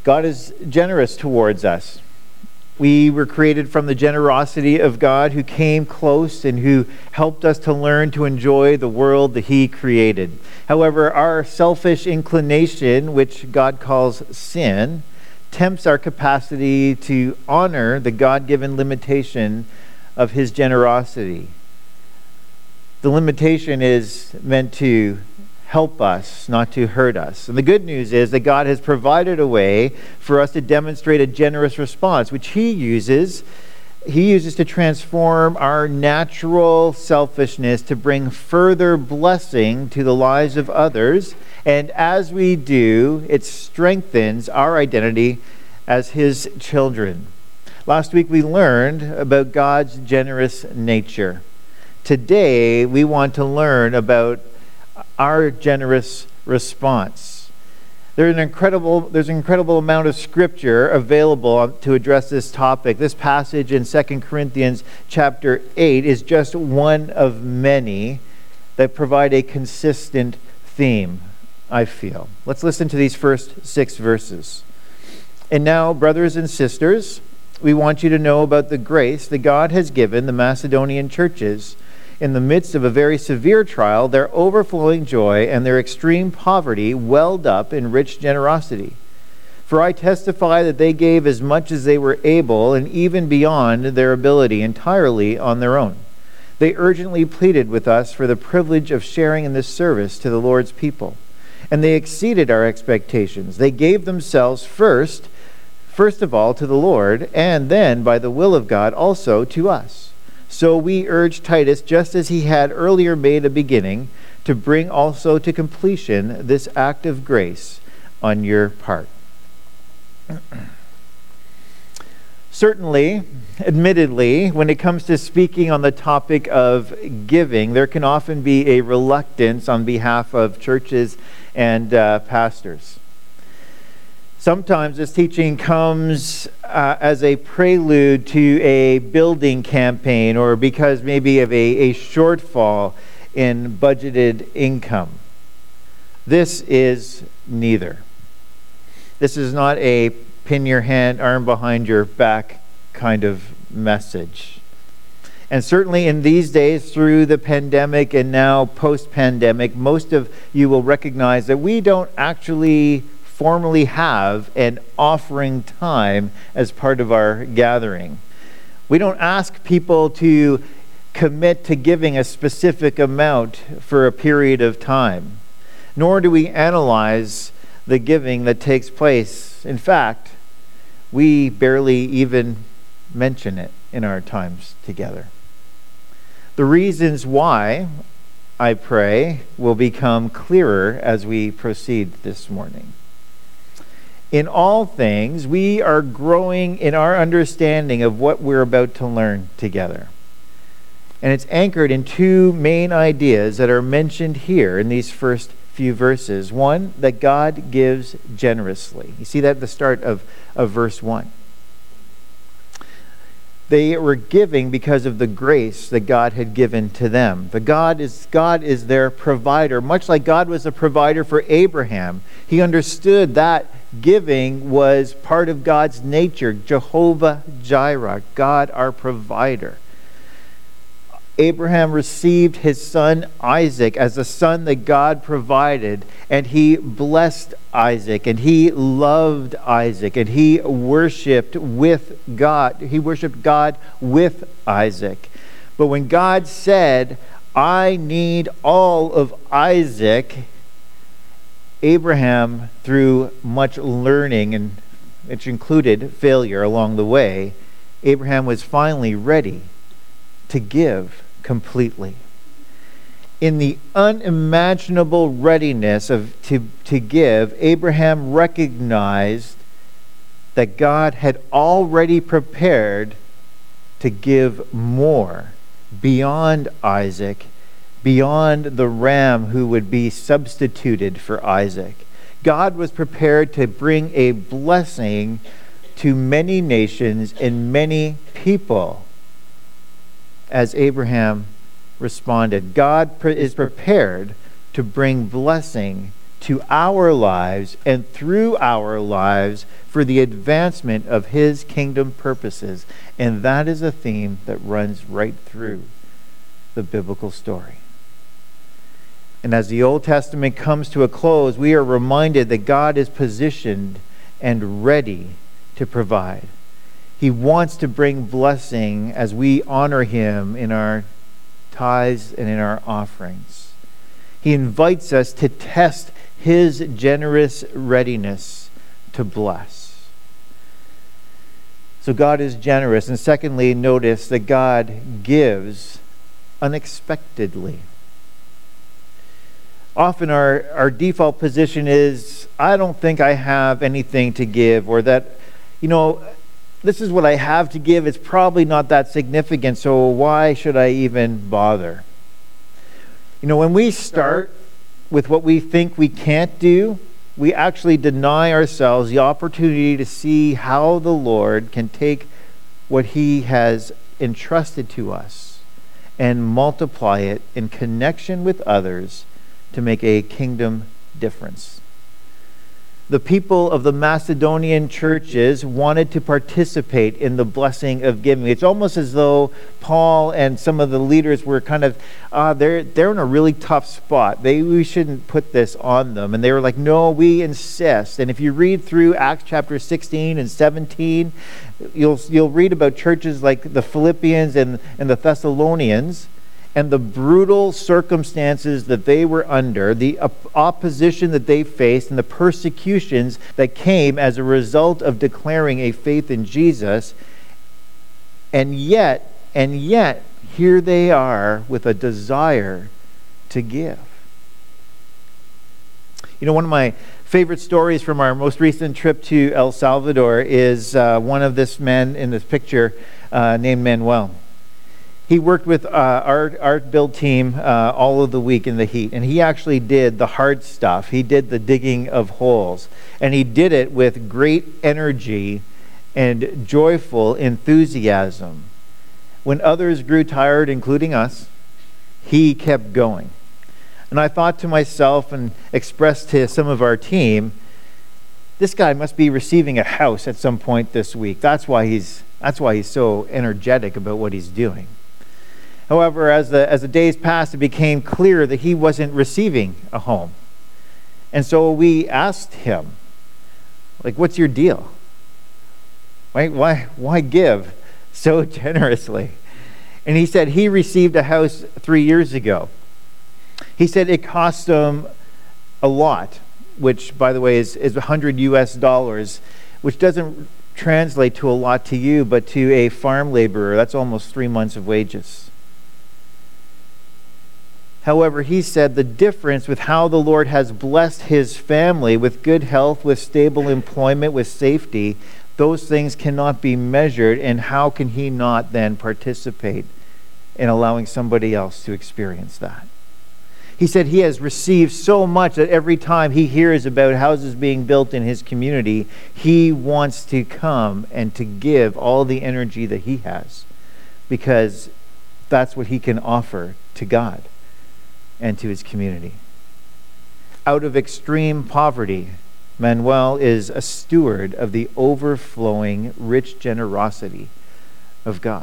God is generous towards us. We were created from the generosity of God, who came close and who helped us to learn to enjoy the world that he created. However, our selfish inclination, which God calls sin, tempts our capacity to honor the God-given limitation of his generosity. The limitation is meant to help us, not to hurt us. And the good news is that God has provided a way for us to demonstrate a generous response, which he uses to transform our natural selfishness to bring further blessing to the lives of others. And as we do, it strengthens our identity as his children. Last week we learned about God's generous nature. Today we want to learn about our generous response. There's an incredible amount of scripture available to address this topic. This passage in 2 Corinthians chapter 8 is just one of many that provide a consistent theme, I feel. Let's listen to these first 6 verses. And now, brothers and sisters, we want you to know about the grace that God has given the Macedonian churches. In the midst of a very severe trial, their overflowing joy and their extreme poverty welled up in rich generosity. For I testify that they gave as much as they were able, and even beyond their ability, entirely on their own. They urgently pleaded with us for the privilege of sharing in this service to the Lord's people. And they exceeded our expectations. They gave themselves first of all to the Lord, and then, by the will of God, also to us. So we urge Titus, just as he had earlier made a beginning, to bring also to completion this act of grace on your part. Certainly, admittedly, when it comes to speaking on the topic of giving, there can often be a reluctance on behalf of churches and pastors. Sometimes this teaching comes as a prelude to a building campaign, or because maybe of a shortfall in budgeted income. This is neither. This is not a pin your hand, arm behind your back kind of message. And certainly in these days, through the pandemic and now post-pandemic, most of you will recognize that we don't actually formally have an offering time as part of our gathering. We don't ask people to commit to giving a specific amount for a period of time, nor do we analyze the giving that takes place. In fact, we barely even mention it in our times together. The reasons why, I pray, will become clearer as we proceed this morning. In all things, we are growing in our understanding of what we're about to learn together. And it's anchored in 2 main ideas that are mentioned here in these first few verses. One, that God gives generously. You see that at the start of verse 1. They were giving because of the grace that God had given to them. God is their provider. Much like God was a provider for Abraham, he understood that giving was part of God's nature. Jehovah Jireh, God our provider. Abraham received his son Isaac as a son that God provided, and he blessed Isaac, and he loved Isaac, and he worshiped with God. He worshiped God with Isaac. But when God said, I need all of Isaac, Abraham, through much learning, and which included failure along the way, Abraham was finally ready to give completely. In the unimaginable readiness to give, Abraham recognized that God had already prepared to give more beyond Isaac, beyond the ram who would be substituted for Isaac. God was prepared to bring a blessing to many nations and many people as Abraham responded. God is prepared to bring blessing to our lives and through our lives for the advancement of his kingdom purposes. And that is a theme that runs right through the biblical story. And as the Old Testament comes to a close, we are reminded that God is positioned and ready to provide. He wants to bring blessing as we honor him in our tithes and in our offerings. He invites us to test his generous readiness to bless. So God is generous. And secondly, notice that God gives unexpectedly. Often our default position is, I don't think I have anything to give, or that, this is what I have to give. It's probably not that significant, so why should I even bother? When we start with what we think we can't do, we actually deny ourselves the opportunity to see how the Lord can take what he has entrusted to us and multiply it in connection with others to make a kingdom difference. The people of the Macedonian churches wanted to participate in the blessing of giving. It's almost as though Paul and some of the leaders were kind of, they're in a really tough spot. We shouldn't put this on them. And they were like, no, we insist. And if you read through Acts chapter 16 and 17, you'll read about churches like the Philippians and the Thessalonians, and the brutal circumstances that they were under, the opposition that they faced, and the persecutions that came as a result of declaring a faith in Jesus. And yet, here they are with a desire to give. One of my favorite stories from our most recent trip to El Salvador is one of this man in this picture named Manuel. He worked with our build team all of the week in the heat, and he actually did the hard stuff. He did the digging of holes, and he did it with great energy and joyful enthusiasm. When others grew tired, including us, he kept going. And I thought to myself and expressed to some of our team, this guy must be receiving a house at some point this week. That's why he's so energetic about what he's doing. However, as the days passed, it became clear that he wasn't receiving a home. And so we asked him, what's your deal? Why give so generously? And he said he received a house 3 years ago. He said it cost him a lot, which, by the way, is $100, which doesn't translate to a lot to you, but to a farm laborer, that's almost 3 months of wages. However, he said the difference with how the Lord has blessed his family with good health, with stable employment, with safety, those things cannot be measured, and how can he not then participate in allowing somebody else to experience that? He said he has received so much that every time he hears about houses being built in his community, he wants to come and to give all the energy that he has, because that's what he can offer to God and to his community. Out of extreme poverty, Manuel is a steward of the overflowing, rich generosity of God.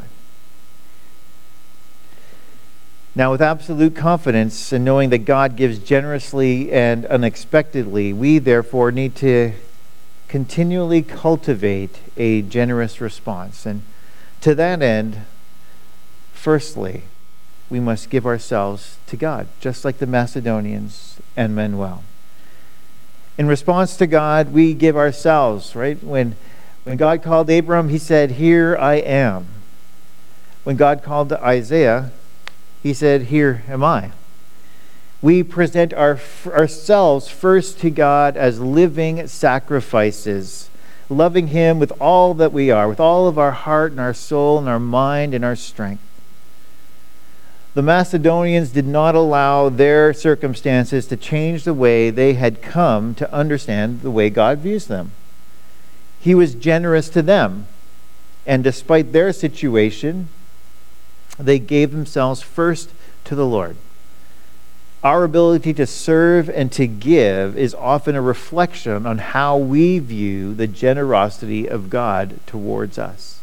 Now, with absolute confidence and knowing that God gives generously and unexpectedly, we therefore need to continually cultivate a generous response. And to that end, firstly, we must give ourselves to God, just like the Macedonians and Manuel. In response to God, we give ourselves, right? When God called Abram, he said, "Here I am." When God called to Isaiah, he said, "Here am I." We present ourselves first to God as living sacrifices, loving him with all that we are, with all of our heart and our soul and our mind and our strength. The Macedonians did not allow their circumstances to change the way they had come to understand the way God views them. He was generous to them, and despite their situation, they gave themselves first to the Lord. Our ability to serve and to give is often a reflection on how we view the generosity of God towards us.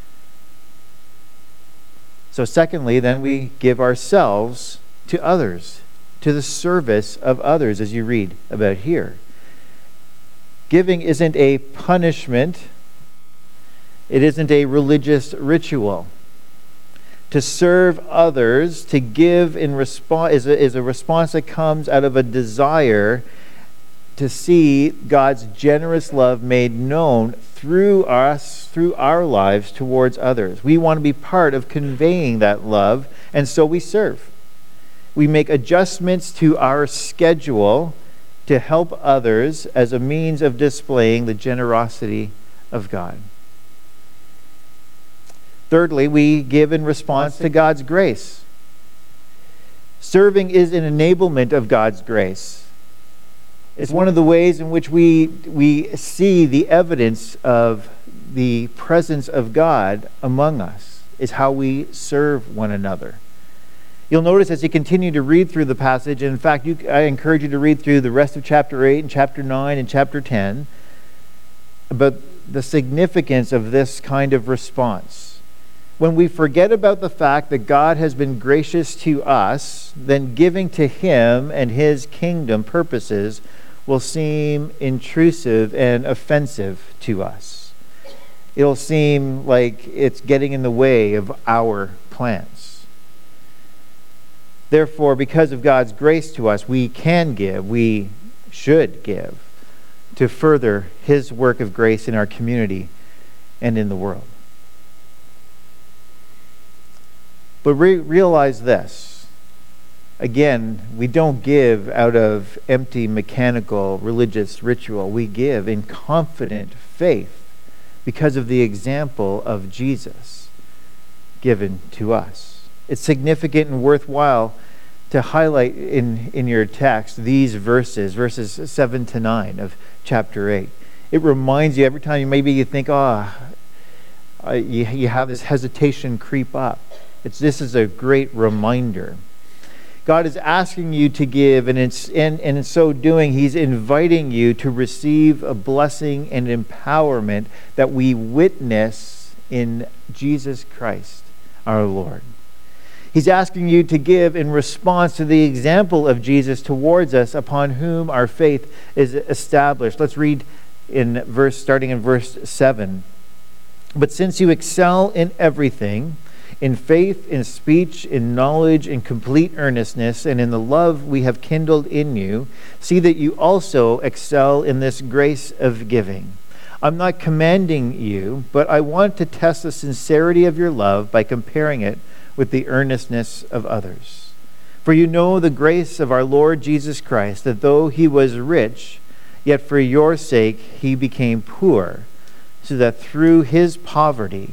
So secondly, then we give ourselves to others, to the service of others, as you read about here. Giving isn't a punishment. It isn't a religious ritual. To serve others, to give in response, is a response that comes out of a desire to see God's generous love made known through us, through our lives towards others. We want to be part of conveying that love, and so we serve. We make adjustments to our schedule to help others as a means of displaying the generosity of God. Thirdly, we give in response to God's grace. Serving is an enablement of God's grace. It's one of the ways in which we see the evidence of the presence of God among us, is how we serve one another. You'll notice as you continue to read through the passage, and in fact, I encourage you to read through the rest of chapter 8 and chapter 9 and chapter 10, about the significance of this kind of response. When we forget about the fact that God has been gracious to us, then giving to Him and His kingdom purposes will seem intrusive and offensive to us. It'll seem like it's getting in the way of our plans. Therefore, because of God's grace to us, we can give, we should give, to further His work of grace in our community and in the world. But realize this. Again, we don't give out of empty, mechanical, religious ritual. We give in confident faith because of the example of Jesus given to us. It's significant and worthwhile to highlight in your text these verses 7 to 9 of chapter 8. It reminds you every time you think, you have this hesitation creep up. This is a great reminder. God is asking you to give, and in so doing, He's inviting you to receive a blessing and empowerment that we witness in Jesus Christ, our Lord. He's asking you to give in response to the example of Jesus towards us, upon whom our faith is established. Let's read starting in verse 7. But since you excel in everything, in faith, in speech, in knowledge, in complete earnestness, and in the love we have kindled in you, see that you also excel in this grace of giving. I'm not commanding you, but I want to test the sincerity of your love by comparing it with the earnestness of others. For you know the grace of our Lord Jesus Christ, that though He was rich, yet for your sake He became poor, so that you through His poverty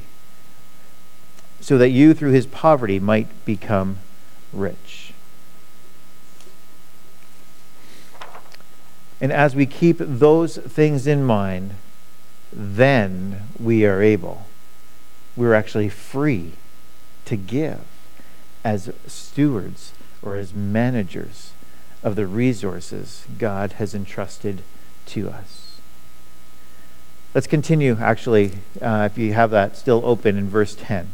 might become rich. And as we keep those things in mind, then we're actually free to give as stewards or as managers of the resources God has entrusted to us. Let's continue, actually, if you have that still open in verse 10.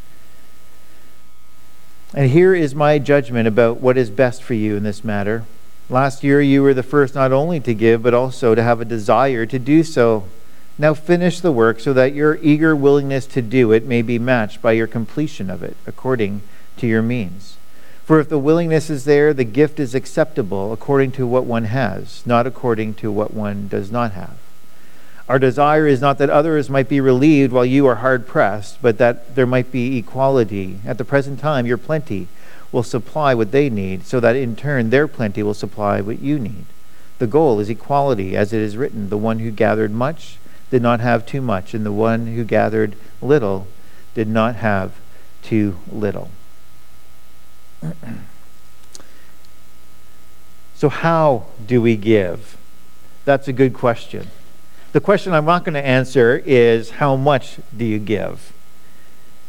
And here is my judgment about what is best for you in this matter. Last year you were the first not only to give, but also to have a desire to do so. Now finish the work so that your eager willingness to do it may be matched by your completion of it, according to your means. For if the willingness is there, the gift is acceptable according to what one has, not according to what one does not have. Our desire is not that others might be relieved while you are hard-pressed, but that there might be equality. At the present time, your plenty will supply what they need, so that in turn their plenty will supply what you need. The goal is equality, as it is written, the one who gathered much did not have too much, and the one who gathered little did not have too little. So how do we give? That's a good question. The question I'm not going to answer is, how much do you give?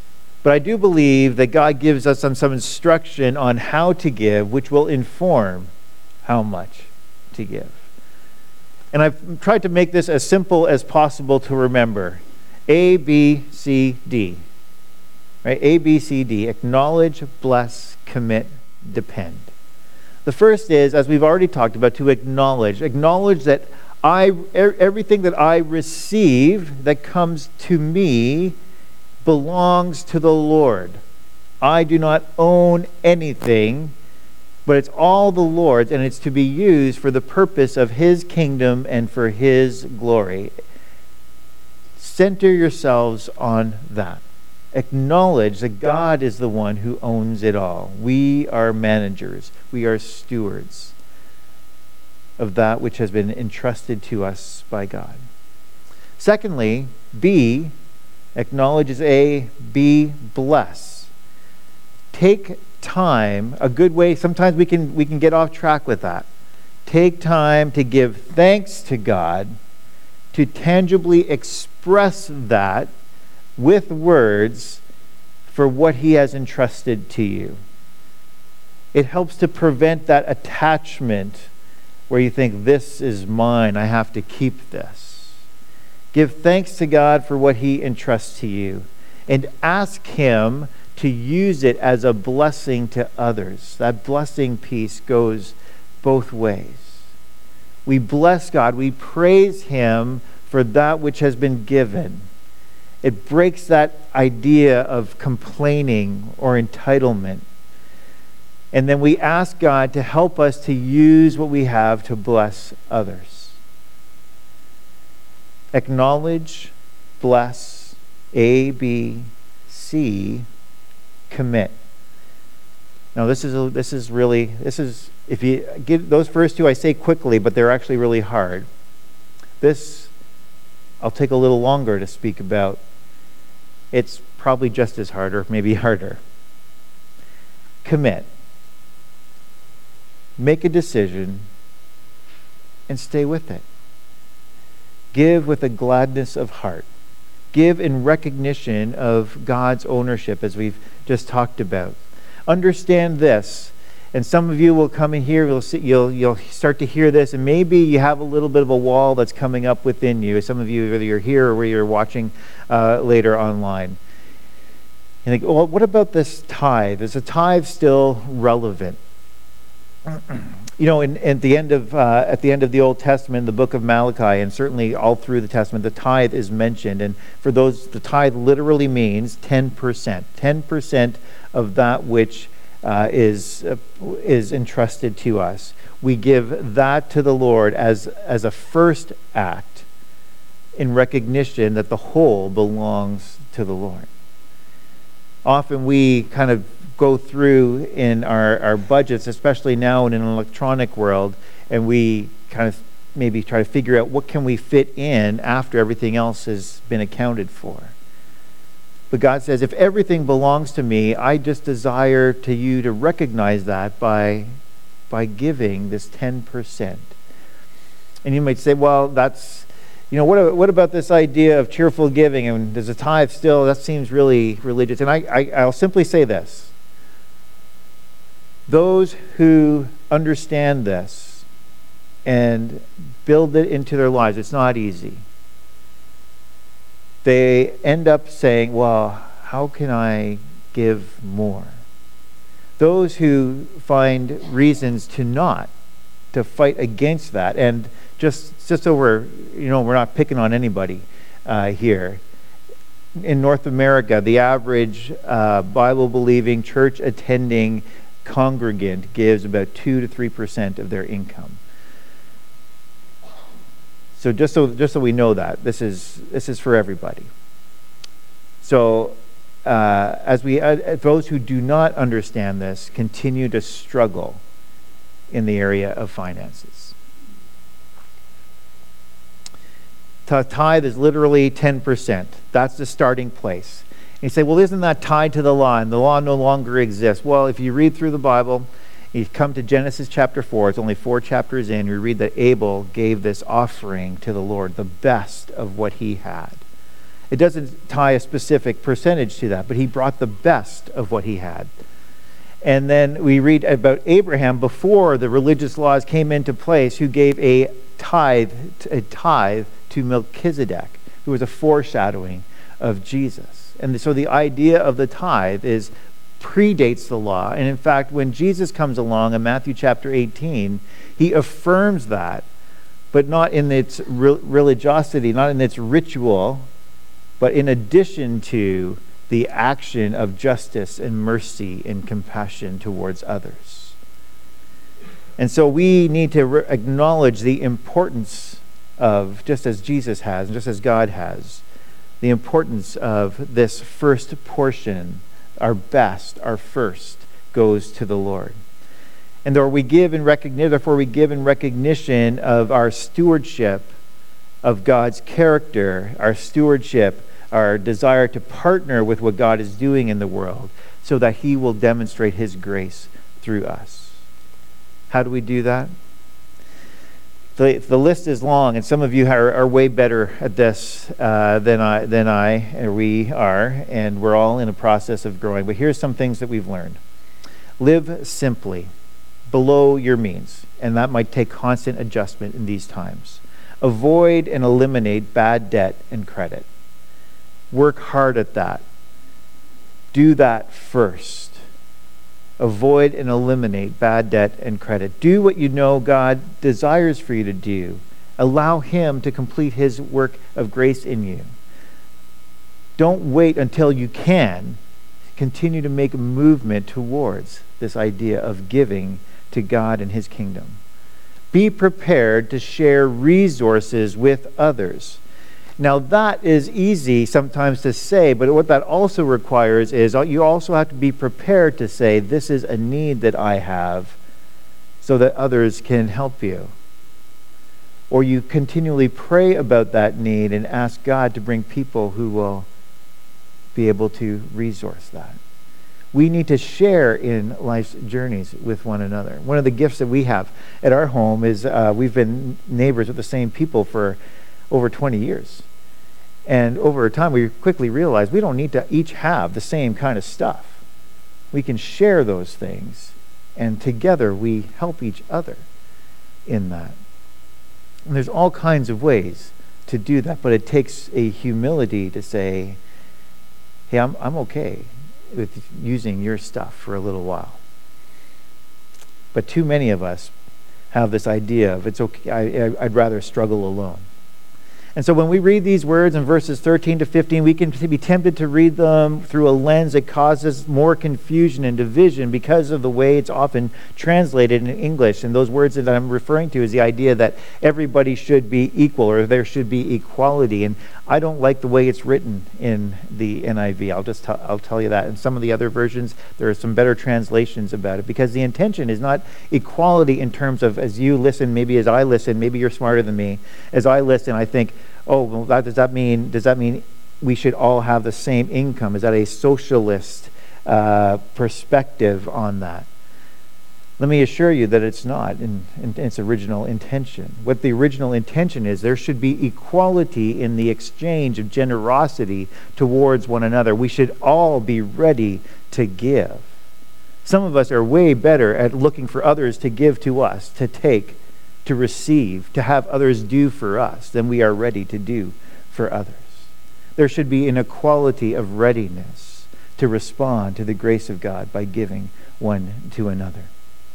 But I do believe that God gives us some instruction on how to give, which will inform how much to give. And I've tried to make this as simple as possible to remember. A, B, C, D. Right? A, B, C, D. Acknowledge, bless, commit, depend. The first is, as we've already talked about, to acknowledge. Acknowledge that everything that I receive that comes to me belongs to the Lord. I do not own anything, but it's all the Lord's, and it's to be used for the purpose of His kingdom and for His glory. Center yourselves on that. Acknowledge that God is the one who owns it all. We are managers. We are stewards of that which has been entrusted to us by God. Secondly, B, acknowledges A, B, bless. Take time, a good way, sometimes we can get off track with that. Take time to give thanks to God, to tangibly express that with words for what He has entrusted to you. It helps to prevent that attachment where you think, this is mine, I have to keep this. Give thanks to God for what He entrusts to you, and ask Him to use it as a blessing to others. That blessing piece goes both ways. We bless God, we praise Him for that which has been given. It breaks that idea of complaining or entitlement. And then we ask God to help us to use what we have to bless others. Acknowledge, bless, A, B, C, commit. Now if you give those first two, I say quickly, but they're actually really hard. This, I'll take a little longer to speak about. It's probably just as hard, or maybe harder. Commit. Make a decision and stay with it. Give with a gladness of heart. Give in recognition of God's ownership, as we've just talked about. Understand this, and some of you will come in here, you'll start to hear this, and maybe you have a little bit of a wall that's coming up within you. Some of you, whether you're here or whether you're watching later online. You think, well, what about this tithe? Is the tithe still relevant? You know, at the end of the Old Testament, the book of Malachi, and certainly all through the Testament, the tithe is mentioned. And for those, the tithe literally means 10%. 10% of that which is entrusted to us. We give that to the Lord as a first act in recognition that the whole belongs to the Lord. Often we kind of go through in our budgets, especially now in an electronic world, and we kind of maybe try to figure out what can we fit in after everything else has been accounted for. But God says, if everything belongs to me, I just desire to you to recognize that by giving this 10%. And you might say, well, that's, you know, what about this idea of cheerful giving? And does a tithe still, that seems really religious. And I'll simply say this. Those who understand this and build it into their lives, it's not easy. They end up saying, well, how can I give more? Those who find reasons to fight against that, and just so we're not picking on anybody here. In North America, the average Bible-believing, church-attending congregant gives about 2 to 3% of their income. So just so we know that this is for everybody. So as those who do not understand this continue to struggle in the area of finances. Tithe is literally 10%. That's the starting place. And you say, well, isn't that tied to the law? And the law no longer exists. Well, if you read through the Bible, you come to Genesis chapter 4. It's only 4 chapters in. You read that Abel gave this offering to the Lord, the best of what he had. It doesn't tie a specific percentage to that, but he brought the best of what he had. And then we read about Abraham before the religious laws came into place, who gave a tithe to Melchizedek, who was a foreshadowing of Jesus. And so the idea of the tithe predates the law. And in fact, when Jesus comes along in Matthew chapter 18, he affirms that, but not in its religiosity, not in its ritual, but in addition to the action of justice and mercy and compassion towards others. And so we need to acknowledge the importance of, just as Jesus has, and just as God has, the importance of this first portion, our best, our first, goes to the Lord. And therefore we give in recognition of our stewardship of God's character, our stewardship, our desire to partner with what God is doing in the world so that he will demonstrate his grace through us. How do we do that? The list is long, and some of you are way better at this we are, and we're all in a process of growing. But here's some things that we've learned. Live simply, below your means, and that might take constant adjustment in these times. Avoid and eliminate bad debt and credit. Work hard at that. Do that first. Avoid and eliminate bad debt and credit. Do what you know God desires for you to do. Allow him to complete his work of grace in you. Don't wait until you can. Continue to make a movement towards this idea of giving to God and his kingdom. Be prepared to share resources with others. Now that is easy sometimes to say, but what that also requires is you also have to be prepared to say, this is a need that I have, so that others can help you. Or you continually pray about that need and ask God to bring people who will be able to resource that. We need to share in life's journeys with one another. One of the gifts that we have at our home is we've been neighbors with the same people for over 20 years. And over time, we quickly realized we don't need to each have the same kind of stuff. We can share those things, and together we help each other in that. And there's all kinds of ways to do that, but it takes a humility to say, hey, I'm okay with using your stuff for a little while. But too many of us have this idea of, it's okay, I'd rather struggle alone. And so when we read these words in verses 13 to 15, we can be tempted to read them through a lens that causes more confusion and division because of the way it's often translated in English. And those words that I'm referring to is the idea that everybody should be equal, or there should be equality. And I don't like the way it's written in the NIV. I'll tell you that. In some of the other versions, there are some better translations about it, because the intention is not equality in terms of, as you listen, maybe as I listen, maybe you're smarter than me. As I listen, I think, oh, well, does that mean we should all have the same income? Is that a socialist perspective on that? Let me assure you that it's not in its original intention. What the original intention is, there should be equality in the exchange of generosity towards one another. We should all be ready to give. Some of us are way better at looking for others to give to us, to take, to receive, to have others do for us than we are ready to do for others. There should be an equality of readiness to respond to the grace of God by giving one to another.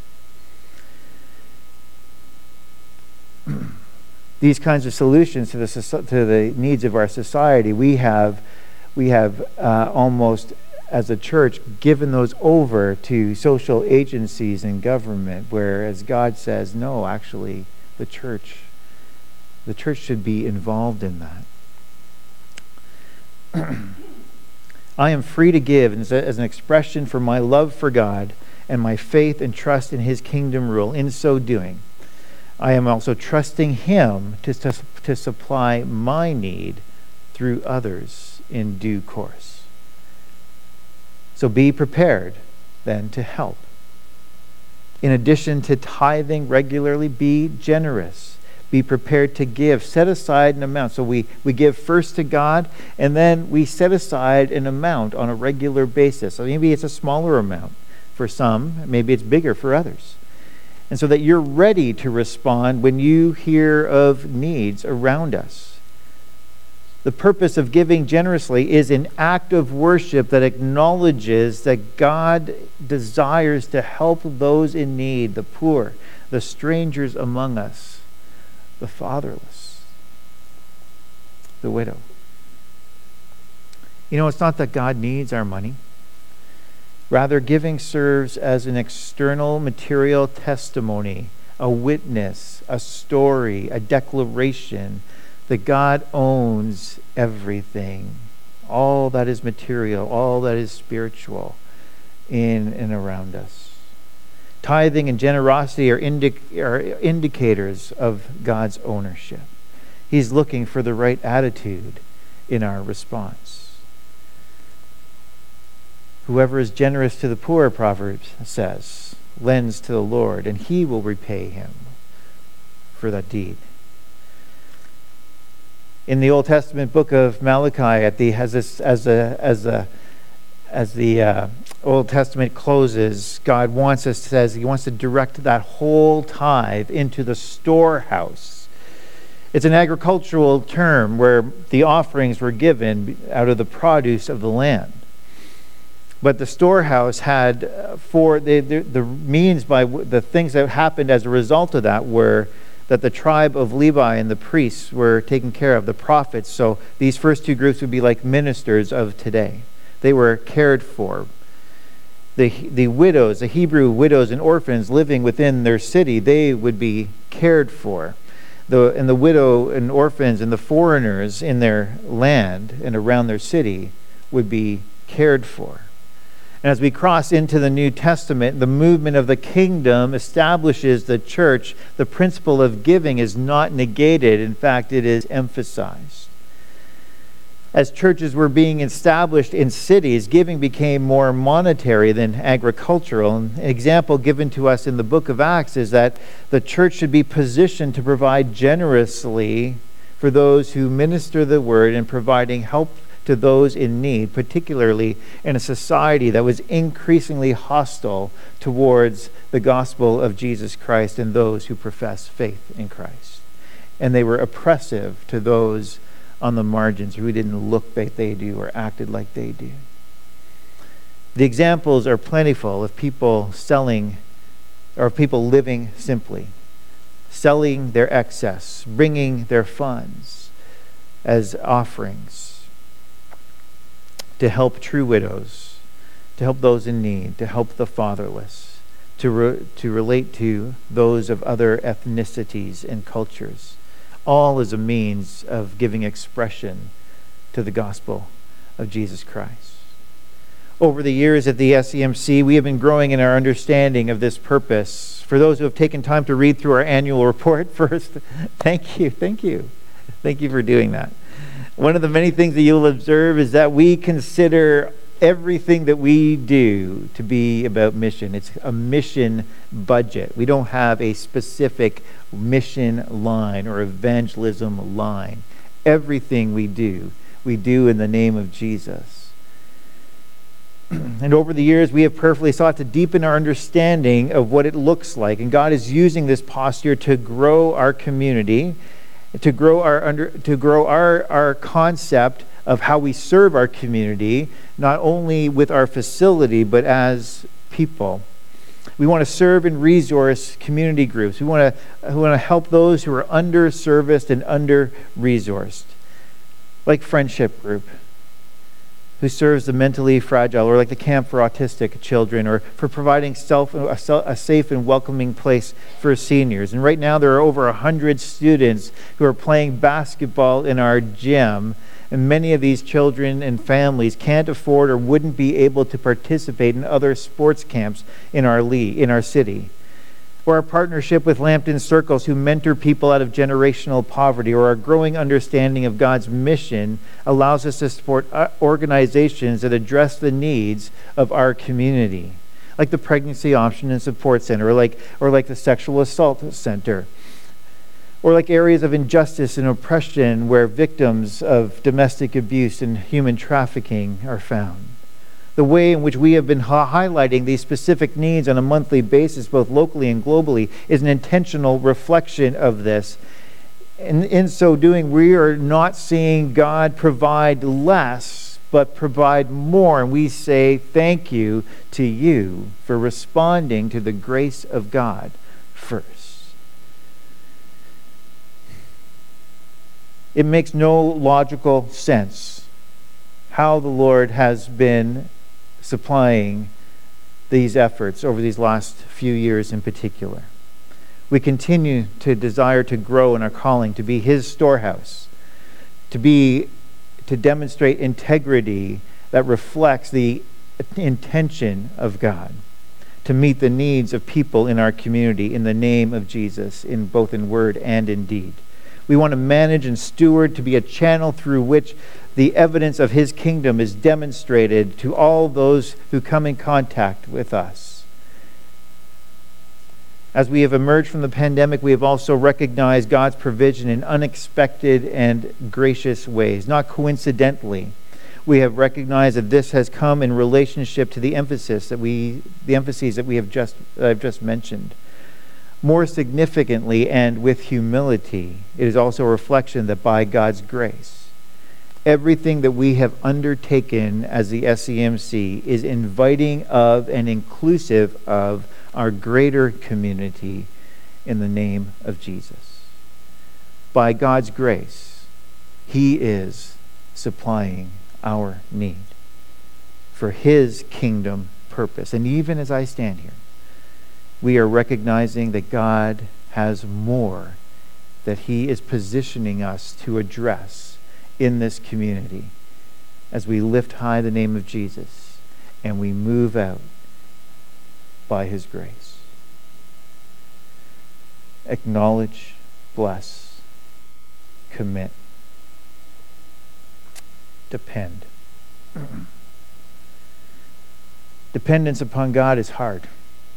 These kinds of solutions to the needs of our society, we have almost, as a church, given those over to social agencies and government, whereas God says, no, actually, the church should be involved in that. I am free to give as an expression for my love for God and my faith and trust in his kingdom rule. In so doing, I am also trusting him to supply my need through others in due course. So be prepared then to help. In addition to tithing regularly, be generous. be prepared to give. Set aside an amount. So we give first to God, and then we set aside an amount on a regular basis. So maybe it's a smaller amount for some, maybe it's bigger for others. And so that you're ready to respond when you hear of needs around us. The purpose of giving generously is an act of worship that acknowledges that God desires to help those in need, the poor, the strangers among us, the fatherless, the widow. You know, it's not that God needs our money. Rather, giving serves as an external material testimony, a witness, a story, a declaration that God owns everything, all that is material, all that is spiritual in and around us. Tithing and generosity are indicators of God's ownership. He's looking for the right attitude in our response. Whoever is generous to the poor, Proverbs says, lends to the Lord, and he will repay him for that deed. In the Old Testament book of Malachi, as the Old Testament closes, God says he wants to direct that whole tithe into the storehouse. It's an agricultural term where the offerings were given out of the produce of the land. But the storehouse had the means by the things that happened as a result of that were that the tribe of Levi and the priests were taken care of, the prophets. So these first two groups would be like ministers of today. They were cared for. The widows, the Hebrew widows and orphans living within their city, they would be cared for. And the widow and orphans and the foreigners in their land and around their city would be cared for. And as we cross into the New Testament, the movement of the kingdom establishes the church. The principle of giving is not negated. In fact, it is emphasized. As churches were being established in cities, giving became more monetary than agricultural. An example given to us in the book of Acts is that the church should be positioned to provide generously for those who minister the word and providing help to those in need, particularly in a society that was increasingly hostile towards the gospel of Jesus Christ and those who profess faith in Christ. And they were oppressive to those on the margins who didn't look like they do or acted like they do. The examples are plentiful of people selling or people living simply, selling their excess, bringing their funds as offerings to help true widows, to help those in need, to help the fatherless, to relate to those of other ethnicities and cultures, all as a means of giving expression to the gospel of Jesus Christ. Over the years at the SEMC, we have been growing in our understanding of this purpose. For those who have taken time to read through our annual report first, thank you for doing that. One of the many things that you'll observe is that we consider everything that we do to be about mission. It's a mission budget. We don't have a specific mission line or evangelism line. Everything we do in the name of Jesus. And over the years, we have prayerfully sought to deepen our understanding of what it looks like. And God is using this posture to grow our community, to grow our concept of how we serve our community, not only with our facility, but as people. We want to serve and resource community groups. We want to help those who are under-serviced and under-resourced, like Friendship Group, who serves the mentally fragile, or like the Camp for Autistic Children, or for providing a safe and welcoming place for seniors. And right now there are over 100 students who are playing basketball in our gym, and many of these children and families can't afford or wouldn't be able to participate in other sports camps in our city. Or our partnership with Lambton Circles, who mentor people out of generational poverty, or our growing understanding of God's mission allows us to support organizations that address the needs of our community, like the Pregnancy Option and Support Center, or like the Sexual Assault Center. Or like areas of injustice and oppression where victims of domestic abuse and human trafficking are found. The way in which we have been highlighting these specific needs on a monthly basis, both locally and globally, is an intentional reflection of this. And in so doing, we are not seeing God provide less, but provide more. And we say thank you to you for responding to the grace of God first. It makes no logical sense how the Lord has been supplying these efforts over these last few years in particular. We continue to desire to grow in our calling, to be His storehouse, to demonstrate integrity that reflects the intention of God, to meet the needs of people in our community in the name of Jesus, both in word and in deed. We want to manage and steward to be a channel through which the evidence of His kingdom is demonstrated to all those who come in contact with us. As we have emerged from the pandemic, we have also recognized God's provision in unexpected and gracious ways. Not coincidentally, we have recognized that this has come in relationship to the emphases that we have just mentioned. More significantly, and with humility, it is also a reflection that by God's grace, everything that we have undertaken as the SCMC is inviting of and inclusive of our greater community in the name of Jesus. By God's grace, He is supplying our need for His kingdom purpose. And even as I stand here, we are recognizing that God has more that He is positioning us to address in this community as we lift high the name of Jesus and we move out by His grace. Acknowledge, bless, commit, depend. Dependence upon God is hard.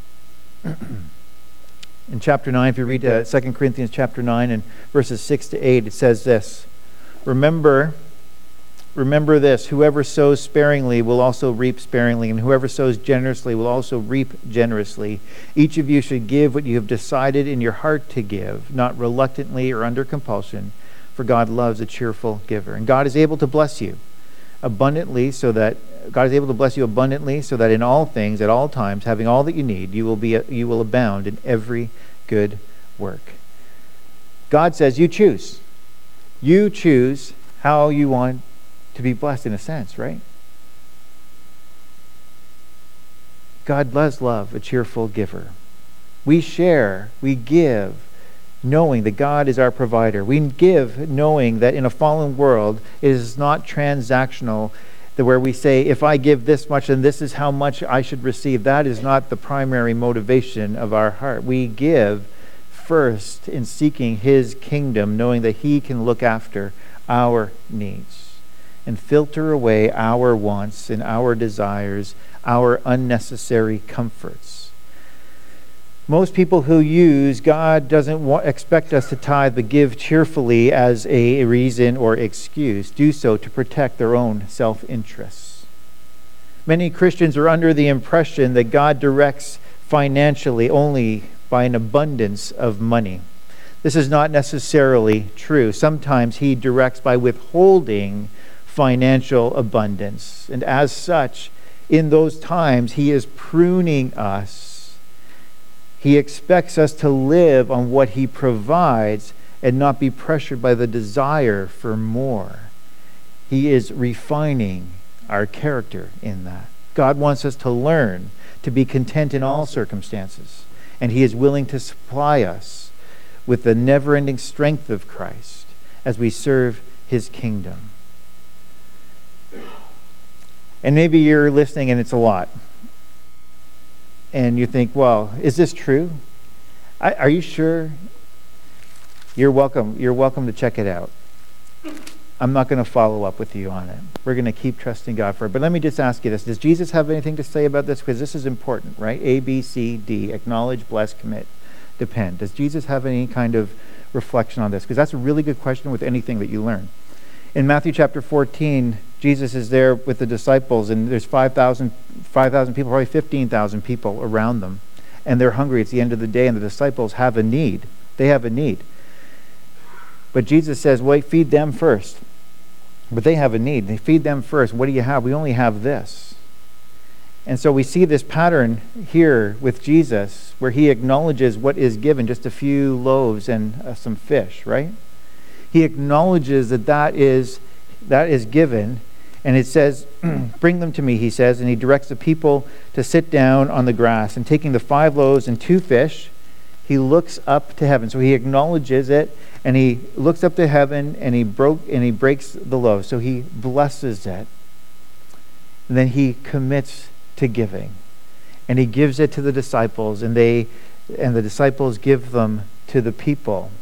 In chapter 9, if you read 2 Corinthians chapter 9 and verses 6 to 8, it says this: Remember this, whoever sows sparingly will also reap sparingly, and whoever sows generously will also reap generously. Each of you should give what you have decided in your heart to give, not reluctantly or under compulsion, for God loves a cheerful giver. And God is able to bless you abundantly so that in all things, at all times, having all that you need, you will abound in every good work. God says you choose. You choose how you want to be blessed, in a sense, right? God does love a cheerful giver. We give, knowing that God is our provider. We give knowing that in a fallen world, it is not transactional, where we say, if I give this much, then this is how much I should receive. That is not the primary motivation of our heart. We give first in seeking His kingdom, knowing that He can look after our needs and filter away our wants and our desires, our unnecessary comforts. Most people who use God doesn't expect us to tithe but give cheerfully as a reason or excuse, do so to protect their own self-interests. Many Christians are under the impression that God directs financially only by an abundance of money. This is not necessarily true. Sometimes He directs by withholding financial abundance. And as such, in those times, He is pruning us. He expects us to live on what He provides and not be pressured by the desire for more. He is refining our character in that. God wants us to learn to be content in all circumstances, and He is willing to supply us with the never-ending strength of Christ as we serve His kingdom. And maybe you're listening and it's a lot. And you think, well, is this true? Are you sure? You're welcome to check it out. I'm not going to follow up with you on it. We're going to keep trusting God for it. But let me just ask you this. Does Jesus have anything to say about this? Because this is important, right? A, B, C, D. Acknowledge, bless, commit, depend. Does Jesus have any kind of reflection on this, because that's a really good question with anything that you learn. In Matthew chapter 14, Jesus is there with the disciples, and there's 5,000 people, probably 15,000 people around them, and they're hungry. It's the end of the day, and the disciples have a need. They have a need. But Jesus says, wait, feed them first. But they have a need. They feed them first. What do you have? We only have this. And so we see this pattern here with Jesus where he acknowledges what is given, just a few loaves and some fish, right? He acknowledges that is given, and it says, bring them to me, he says, and he directs the people to sit down on the grass. And taking the 5 loaves and 2 fish, he looks up to heaven. So he acknowledges it, and he looks up to heaven, and he breaks the loaf. So he blesses it, and then he commits to giving, and he gives it to the disciples, and the disciples give them to the people.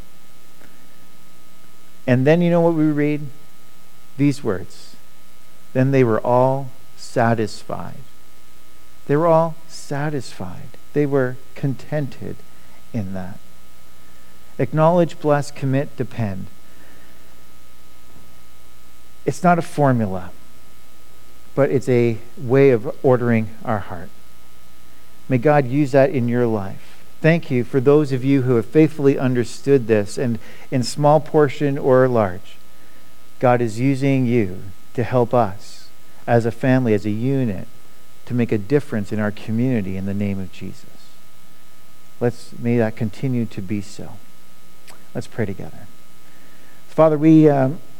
And then you know what we read? These words. Then they were all satisfied. They were all satisfied. They were contented in that. Acknowledge, bless, commit, depend. It's not a formula, but it's a way of ordering our heart. May God use that in your life. Thank you for those of you who have faithfully understood this, and in small portion or large, God is using you to help us as a family, as a unit, to make a difference in our community in the name of Jesus. May that continue to be so. Let's pray together. Father, we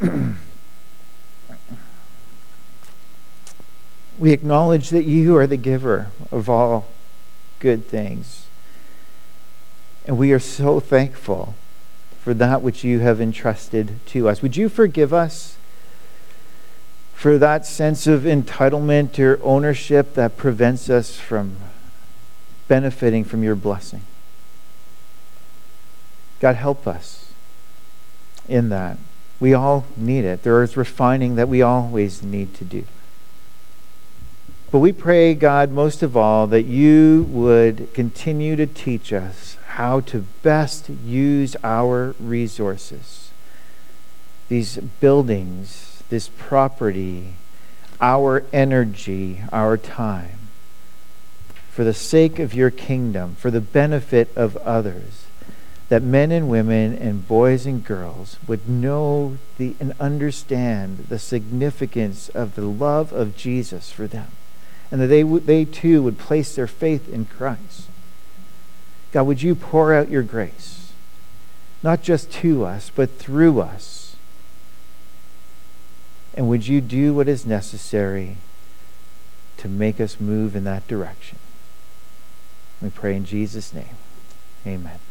acknowledge that you are the giver of all good things. And we are so thankful for that which you have entrusted to us. Would you forgive us for that sense of entitlement or ownership that prevents us from benefiting from your blessing? God, help us in that. We all need it. There is refining that we always need to do. But we pray, God, most of all, that you would continue to teach us how to best use our resources, these buildings, this property, our energy, our time, for the sake of your kingdom, for the benefit of others, that men and women and boys and girls would know and understand the significance of the love of Jesus for them, and that they too would place their faith in Christ. God, would you pour out your grace, not just to us, but through us? And would you do what is necessary to make us move in that direction? We pray in Jesus' name. Amen.